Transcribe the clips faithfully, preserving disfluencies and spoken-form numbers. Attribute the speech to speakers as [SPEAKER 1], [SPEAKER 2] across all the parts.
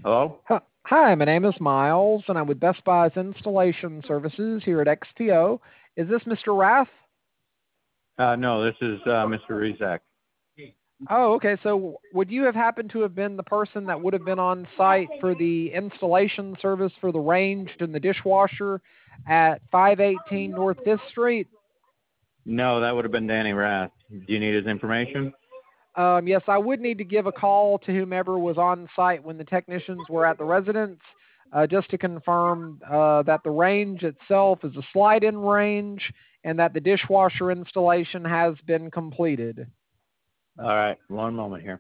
[SPEAKER 1] Hello?
[SPEAKER 2] Hi, hi, my name is Miles, and I'm with Best Buy's Installation Services here at X P O. Is this Mister Rath?
[SPEAKER 1] Uh, no, this is uh, Mister Rezak.
[SPEAKER 2] Oh, okay. So would you have happened to have been the person that would have been on site for the installation service for the range and the dishwasher at five eighteen North fifth Street?
[SPEAKER 1] No, that would have been Danny Rath. Do you need his information?
[SPEAKER 2] Um, yes, I would need to give a call to whomever was on site when the technicians were at the residence, uh, just to confirm uh, that the range itself is a slide-in range and that the dishwasher installation has been completed.
[SPEAKER 1] All right, one moment here.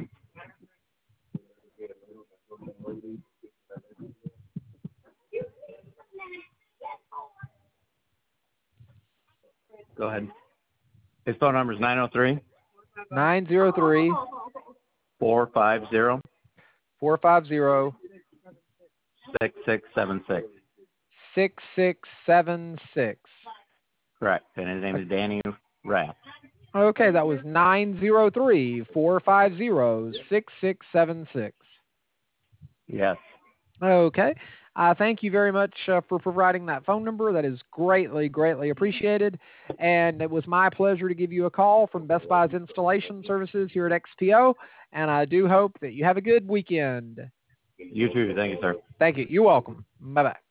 [SPEAKER 1] Go ahead. His phone number is nine oh three,
[SPEAKER 2] nine zero three,
[SPEAKER 1] four five zero,
[SPEAKER 2] four five zero,
[SPEAKER 1] six six seven six.
[SPEAKER 2] six six seven six.
[SPEAKER 1] Correct. And his name is Danny Rath.
[SPEAKER 2] Okay, that was nine zero three, four five zero, six six seven six.
[SPEAKER 1] Yes.
[SPEAKER 2] Okay. Uh, thank you very much uh, for providing that phone number. That is greatly, greatly appreciated. And it was my pleasure to give you a call from Best Buy's Installation Services here at X P O. And I do hope that you have a good weekend.
[SPEAKER 1] You too. Thank you, sir.
[SPEAKER 2] Thank you. You're welcome. Bye-bye.